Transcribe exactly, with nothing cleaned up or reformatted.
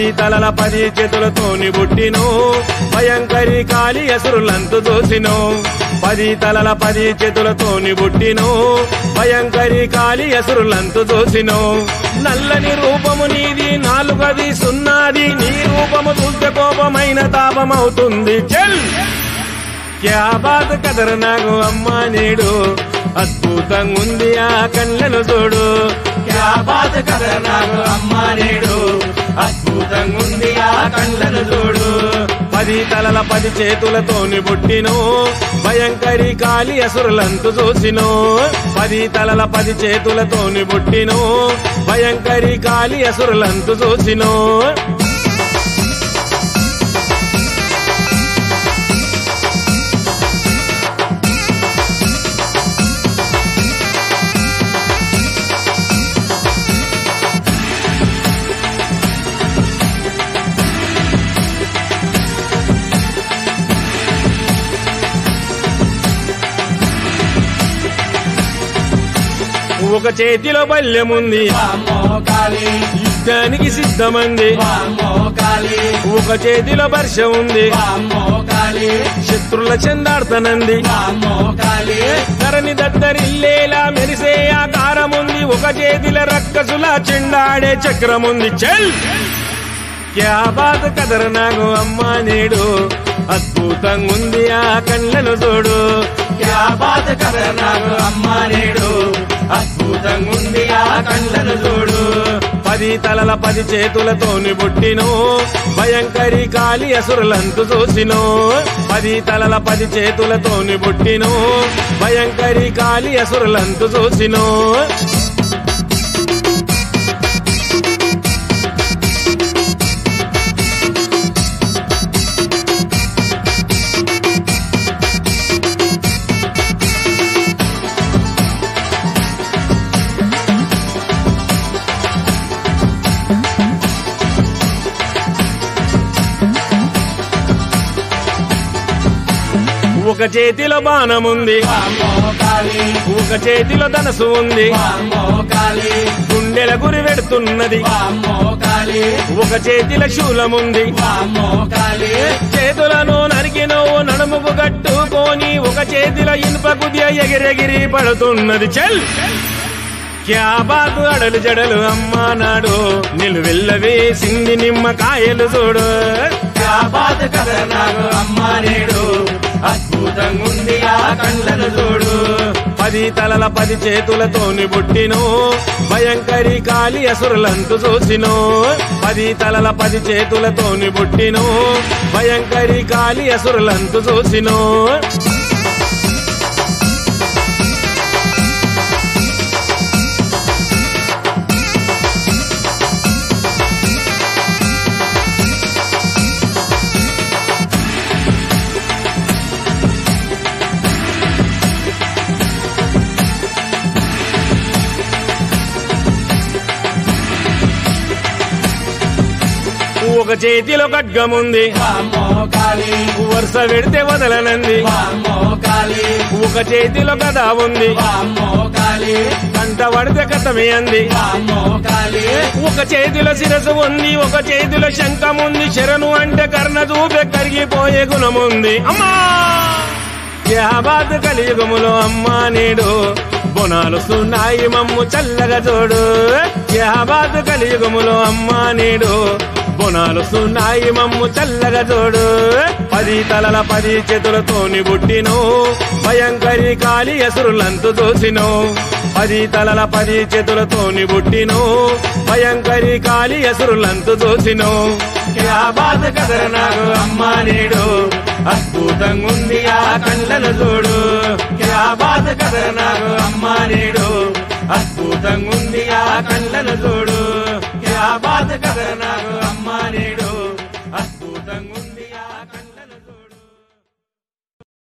పది తలల పది చేతులతోని పుట్టినో భయంకరి కాలి అసురులంతు దోసినో పది తలల పది చేతులతోని పుట్టినో భయంకరి కాలి అసురులంతు దోసినో నల్లని రూపము నీది నాలుగది సున్నాది నీ రూపము చూస్తే కోపమైన తాపమవుతుంది చెల్ క్యా బాత్ కదర్ నాకు అమ్మా నేడు అద్భుతంగా ఉంది ఆ కళ్ళను చూడు క్యా బాత్ కదర్ నాకు అమ్మా నేడు అద్భుతంగా ఉంది ఆ కళ్ళను చూడు పది తలల పది చేతులతోని పుట్టినో భయంకరి కాలి అసురులంతు చూసినో పది తలల పది చేతులతోని పుట్టినో భయంకరి కాలి అసురులంతు చూసినో ఒక చేతిలో బల్యముంది యుద్ధానికి సిద్ధమంది ఒక చేతిలో వర్ష ఉంది శత్రుల చెందాడుతనంది ధరణి దద్దరిల్లేలా మెరిసే ఆకారముంది ఒక చేతిలో రక్కసులా చెండాడే చక్రముంది చల్ క్యా బాత్ కదర్ నాకు అమ్మా నేడు అద్భుతంగా ఉంది ఆ కళ్ళను చూడు క్యా బాత్ కదర్ నాకు అమ్మా నేడు అద్భుతంగా ఉంది ఆ కళ్ళను చూడు పది తలల పది చేతులతోని పుట్టినో భయంకరి కాలి అసురులంతు చూసినో పది తలల పది చేతులతోని పుట్టినో భయంకరి కాలి అసురులంతు చూసినో ఒక చేతిలో బాణముంది ఒక చేతిలో ధనసు ఉంది గుండెల గురి పెడుతున్నది ఒక చేతిలో శూలముంది చేతులను నరికినవు నడుముకు కట్టుకొని ఒక చేతిలో ఇనుప కుదియ ఎగిరెగిరి పడుతున్నది చల్ క్యా బాత్ అడలు జడలు అమ్మా నాడు నిలువెల్లవే సింది నిమ్మకాయలు చూడు క్యా బాత్ కదర్ నాకు అమ్మా నేడు అద్భుతంగా ఉంది ఆ కళ్ళను చూడు పది తలల పది చేతులతోని పుట్టినో భయంకరి కాలి అసురులంతు చూసినో పది తలల పది చేతులతోని పుట్టినో భయంకరి కాలి అసురులంతు చూసినో ఒక చేతిలో ఖడ్గముంది వరుస పెడితే వదలనంది ఒక చేతిలో గద ఉంది కంట పడితే కథమే అంది ఒక చేతిలో శిరసు ఉంది ఒక చేతిలో శంఖముంది శరణు అంటే కర్ణ చూపే కరిగిపోయే గుణముంది అమ్మా క్యా బాత్ కలియుగములో అమ్మా నేడు బొనాలు సున్నాయి మమ్ము చల్లగా చూడు క్యా బాత్ కలియుగములో అమ్మా నేడు బొనాలు సున్నాయి మమ్ము చల్లగా చూడు పది తలల పది చేతులతోని పుట్టినో భయంకరి కాలి అసురులంతు దోసినో పది తలల పది చేతులతోని పుట్టినో భయంకరి కాలి అసురులంతు దోసినో క్యా బాత్ కదర్ నాకు అమ్మా నేడు అద్భుతంగా ఉంది ఆ కళ్ళను చూడు క్యా బాత్ కదర్ నాకు అమ్మా నేడు అద్భుతంగా ఉంది ఆ కళ్ళను చూడు క్యా బాత్ కదర్ నాకు అమ్మా నేడు అద్భుతంగా